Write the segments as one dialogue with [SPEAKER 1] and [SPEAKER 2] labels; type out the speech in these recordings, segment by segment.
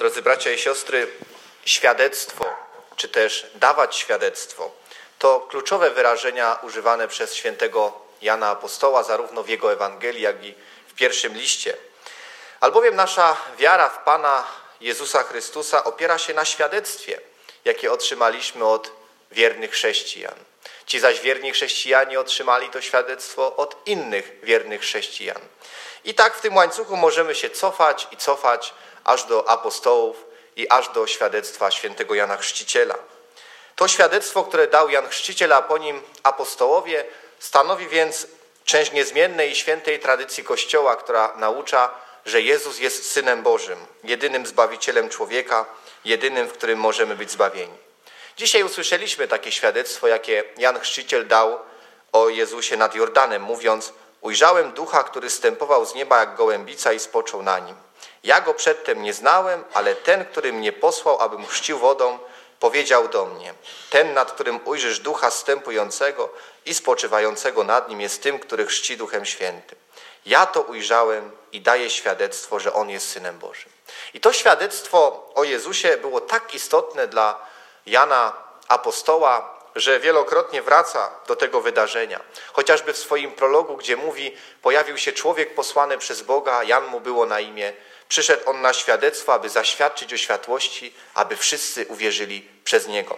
[SPEAKER 1] Drodzy bracia i siostry, świadectwo, czy też dawać świadectwo, to kluczowe wyrażenia używane przez świętego Jana Apostoła, zarówno w jego Ewangelii, jak i w pierwszym liście. Albowiem nasza wiara w Pana Jezusa Chrystusa opiera się na świadectwie, jakie otrzymaliśmy od wiernych chrześcijan. Ci zaś wierni chrześcijanie otrzymali to świadectwo od innych wiernych chrześcijan. I tak w tym łańcuchu możemy się cofać, aż do apostołów i aż do świadectwa świętego Jana Chrzciciela. To świadectwo, które dał Jan Chrzciciel, a po nim apostołowie, stanowi więc część niezmiennej i świętej tradycji Kościoła, która naucza, że Jezus jest Synem Bożym, jedynym Zbawicielem człowieka, jedynym, w którym możemy być zbawieni. Dzisiaj usłyszeliśmy takie świadectwo, jakie Jan Chrzciciel dał o Jezusie nad Jordanem, mówiąc: ujrzałem Ducha, który zstępował z nieba jak gołębica i spoczął na nim. Ja go przedtem nie znałem, ale ten, który mnie posłał, abym chrzcił wodą, powiedział do mnie: ten, nad którym ujrzysz Ducha zstępującego i spoczywającego nad nim, jest tym, który chrzci Duchem Świętym. Ja to ujrzałem i daję świadectwo, że On jest Synem Bożym. I to świadectwo o Jezusie było tak istotne dla Jana Apostoła, że wielokrotnie wraca do tego wydarzenia. Chociażby w swoim prologu, gdzie mówi: pojawił się człowiek posłany przez Boga, Jan mu było na imię. Przyszedł on na świadectwo, aby zaświadczyć o światłości, aby wszyscy uwierzyli przez niego.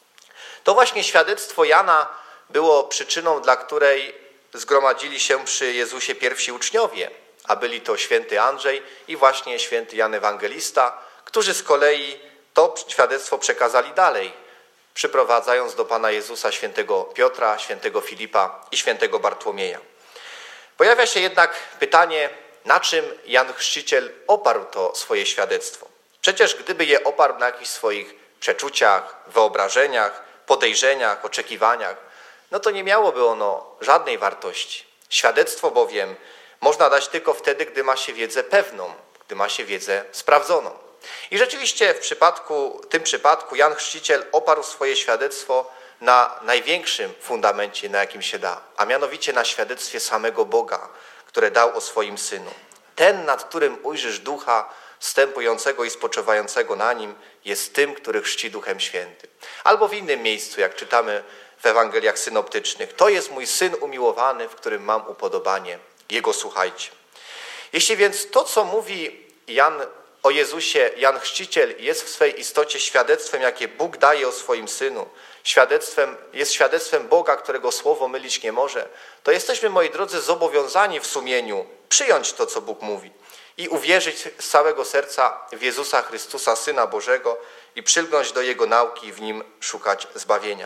[SPEAKER 1] To właśnie świadectwo Jana było przyczyną, dla której zgromadzili się przy Jezusie pierwsi uczniowie, a byli to święty Andrzej i właśnie święty Jan Ewangelista, którzy z kolei to świadectwo przekazali dalej, przyprowadzając do Pana Jezusa świętego Piotra, świętego Filipa i świętego Bartłomieja. Pojawia się jednak pytanie, na czym Jan Chrzciciel oparł to swoje świadectwo. Przecież gdyby je oparł na jakichś swoich przeczuciach, wyobrażeniach, podejrzeniach, oczekiwaniach, no to nie miałoby ono żadnej wartości. Świadectwo bowiem można dać tylko wtedy, gdy ma się wiedzę pewną, gdy ma się wiedzę sprawdzoną. I rzeczywiście w tym przypadku Jan Chrzciciel oparł swoje świadectwo na największym fundamencie, na jakim się da, a mianowicie na świadectwie samego Boga, które dał o swoim Synu. Ten, nad którym ujrzysz Ducha zstępującego i spoczywającego na nim, jest tym, który chrzci Duchem Świętym. Albo w innym miejscu, jak czytamy w Ewangeliach synoptycznych: to jest mój Syn umiłowany, w którym mam upodobanie, Jego słuchajcie. Jeśli więc to, co mówi o Jezusie Jan Chrzciciel, jest w swej istocie świadectwem, jakie Bóg daje o swoim Synu, jest świadectwem Boga, którego słowo mylić nie może, to jesteśmy, moi drodzy, zobowiązani w sumieniu przyjąć to, co Bóg mówi i uwierzyć z całego serca w Jezusa Chrystusa, Syna Bożego, i przylgnąć do Jego nauki i w Nim szukać zbawienia.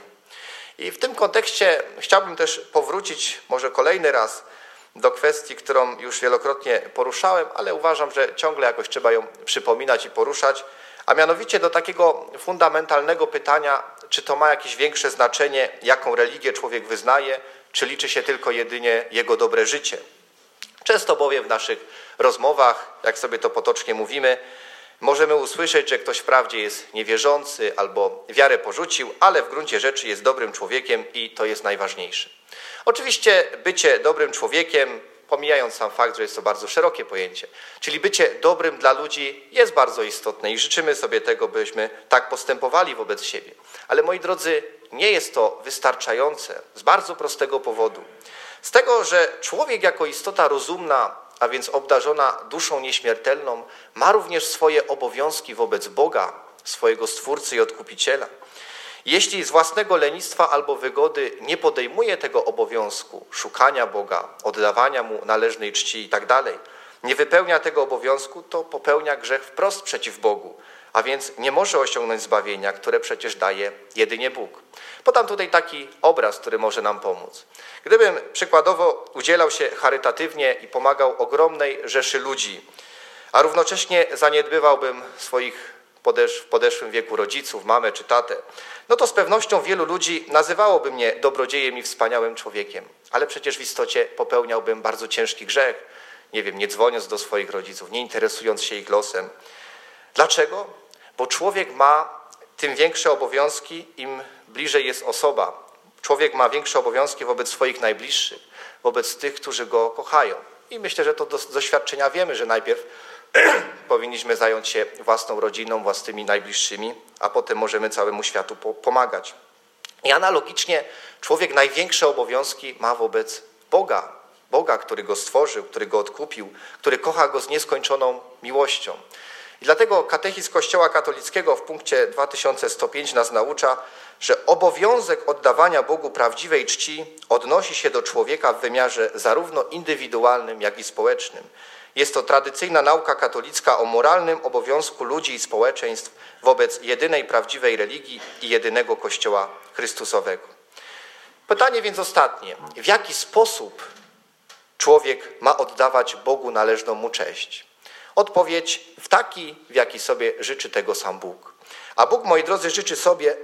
[SPEAKER 1] I w tym kontekście chciałbym też powrócić może kolejny raz do kwestii, którą już wielokrotnie poruszałem, ale uważam, że ciągle jakoś trzeba ją przypominać i poruszać, a mianowicie do takiego fundamentalnego pytania, czy to ma jakieś większe znaczenie, jaką religię człowiek wyznaje, czy liczy się tylko jedynie jego dobre życie. Często bowiem w naszych rozmowach, jak sobie to potocznie mówimy, możemy usłyszeć, że ktoś wprawdzie jest niewierzący albo wiarę porzucił, ale w gruncie rzeczy jest dobrym człowiekiem i to jest najważniejsze. Oczywiście bycie dobrym człowiekiem, pomijając sam fakt, że jest to bardzo szerokie pojęcie, czyli bycie dobrym dla ludzi jest bardzo istotne i życzymy sobie tego, byśmy tak postępowali wobec siebie. Ale moi drodzy, nie jest to wystarczające z bardzo prostego powodu. Z tego, że człowiek jako istota rozumna, a więc obdarzona duszą nieśmiertelną, ma również swoje obowiązki wobec Boga, swojego Stwórcy i Odkupiciela. Jeśli z własnego lenistwa albo wygody nie podejmuje tego obowiązku szukania Boga, oddawania Mu należnej czci itd., nie wypełnia tego obowiązku, to popełnia grzech wprost przeciw Bogu, a więc nie może osiągnąć zbawienia, które przecież daje jedynie Bóg. Podam tutaj taki obraz, który może nam pomóc. Gdybym przykładowo udzielał się charytatywnie i pomagał ogromnej rzeszy ludzi, a równocześnie zaniedbywałbym swoich w podeszłym wieku rodziców, mamę czy tatę, no to z pewnością wielu ludzi nazywałoby mnie dobrodziejem i wspaniałym człowiekiem, ale przecież w istocie popełniałbym bardzo ciężki grzech, nie dzwoniąc do swoich rodziców, nie interesując się ich losem. Dlaczego? Bo człowiek ma tym większe obowiązki, im bliżej jest osoba. Człowiek ma większe obowiązki wobec swoich najbliższych, wobec tych, którzy go kochają. I myślę, że to z doświadczenia wiemy, że najpierw powinniśmy zająć się własną rodziną, własnymi najbliższymi, a potem możemy całemu światu pomagać. I analogicznie człowiek największe obowiązki ma wobec Boga. Boga, który go stworzył, który go odkupił, który kocha go z nieskończoną miłością. I dlatego katechizm Kościoła katolickiego w punkcie 2105 nas naucza, że obowiązek oddawania Bogu prawdziwej czci odnosi się do człowieka w wymiarze zarówno indywidualnym, jak i społecznym. Jest to tradycyjna nauka katolicka o moralnym obowiązku ludzi i społeczeństw wobec jedynej prawdziwej religii i jedynego Kościoła Chrystusowego. Pytanie więc ostatnie. W jaki sposób człowiek ma oddawać Bogu należną mu cześć? Odpowiedź w taki, w jaki sobie życzy tego sam Bóg. A Bóg, moi drodzy, życzy sobie,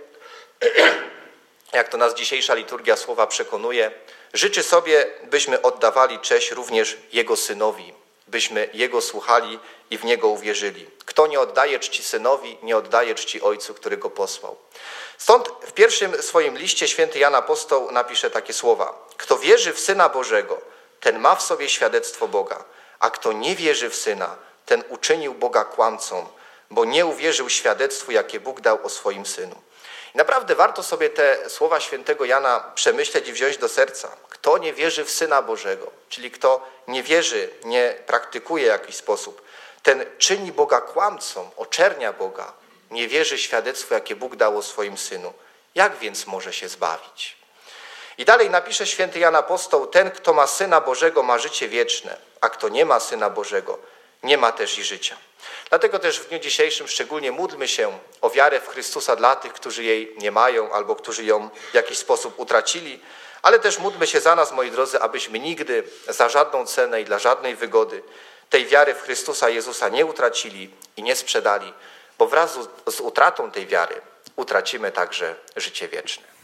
[SPEAKER 1] jak to nas dzisiejsza liturgia słowa przekonuje, życzy sobie, byśmy oddawali cześć również Jego Synowi, byśmy Jego słuchali i w Niego uwierzyli. Kto nie oddaje czci Synowi, nie oddaje czci Ojcu, który Go posłał. Stąd w pierwszym swoim liście święty Jan Apostoł napisze takie słowa. Kto wierzy w Syna Bożego, ten ma w sobie świadectwo Boga, a kto nie wierzy w Syna, ten uczynił Boga kłamcą, bo nie uwierzył świadectwu, jakie Bóg dał o swoim Synu. I naprawdę warto sobie te słowa świętego Jana przemyśleć i wziąć do serca. Kto nie wierzy w Syna Bożego, czyli kto nie wierzy, nie praktykuje w jakiś sposób, ten czyni Boga kłamcą, oczernia Boga, nie wierzy świadectwu, jakie Bóg dał o swoim Synu. Jak więc może się zbawić? I dalej napisze święty Jan Apostoł, ten, kto ma Syna Bożego, ma życie wieczne, a kto nie ma Syna Bożego, nie ma też i życia. Dlatego też w dniu dzisiejszym szczególnie módlmy się o wiarę w Chrystusa dla tych, którzy jej nie mają albo którzy ją w jakiś sposób utracili, ale też módlmy się za nas, moi drodzy, abyśmy nigdy za żadną cenę i dla żadnej wygody tej wiary w Chrystusa Jezusa nie utracili i nie sprzedali, bo wraz z utratą tej wiary utracimy także życie wieczne.